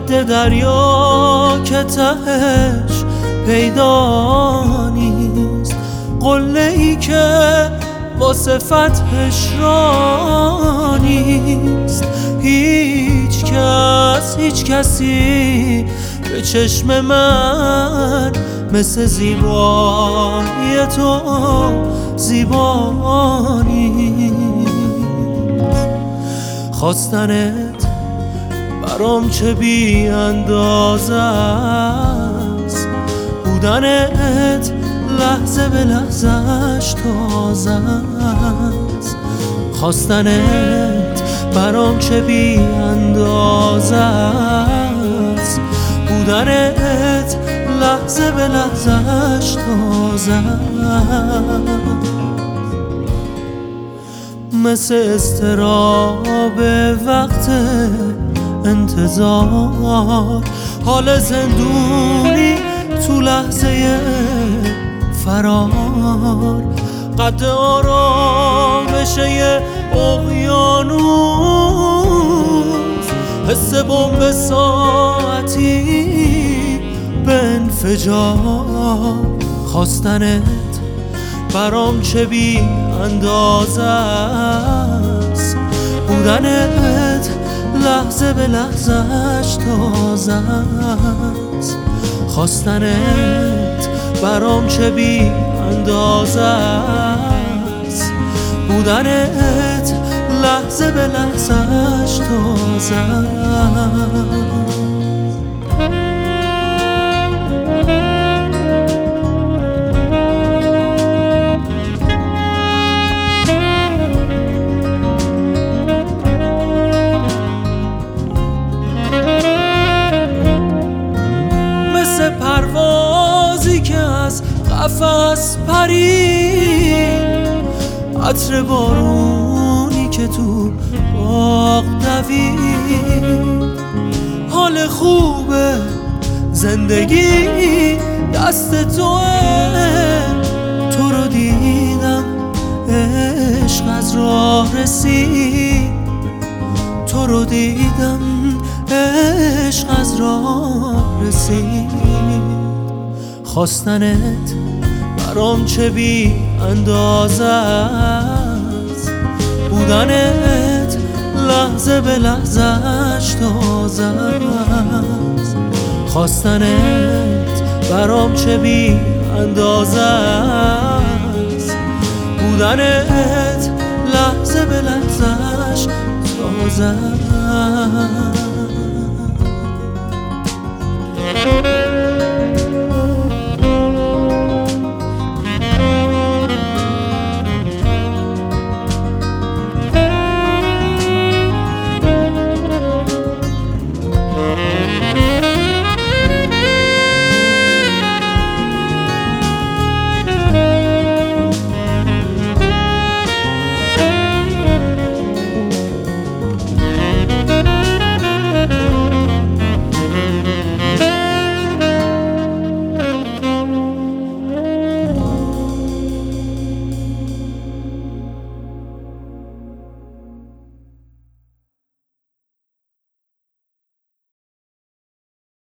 قد دریا که تهش پیدا نیست، قله ای که واسه فتحش را نیست. هیچ کسی به چشم من مثل زیبایی تو زیبا نیست. خواستنت برام چه بی اندازه است، بودنت لحظه به لحظهش تازه است. خواستنت برام چه بی اندازه است، بودنت لحظه به لحظهش تازه است. مثل اضطراب وقت انتظار، حال زندونی تو لحظه فرار، قد آرامش یه اقیانوس، حس بمب ساعتی به انفجار. خواستنت برام چه بی اندازه است، بودنت لحظه به لحظهش تازه است. خواستنت برام چه بی اندازه است، بودنت لحظه به لحظهش تازه است. پروازی که از قفس پرید، عطر بارونی که تو باغ دوید، حال خوبه زندگی دست توه. تو رو دیدم عشق از راه رسید، تو رو دیدم عشق از راه رسید. خواستنت برام چه بی اندازه است، بودنت لحظه به لحظهش تازه است. خواستنت برام چه بی اندازه است، بودنت لحظه به لحظهش تازه است.